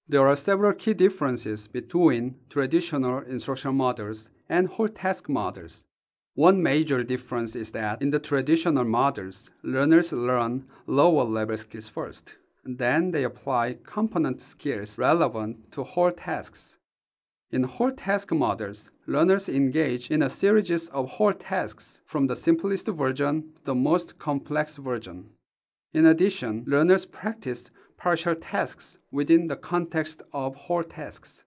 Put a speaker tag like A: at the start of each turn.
A: There are several key differences between traditional instruction models and whole task models. One major difference is that in the traditional models, learners learn lower level skills first. Then they apply component skills relevant to whole tasks. In whole task models, learners engage in a series of whole tasks from the simplest version to the most complex version. In addition, learners practice partial tasks within the context of whole tasks.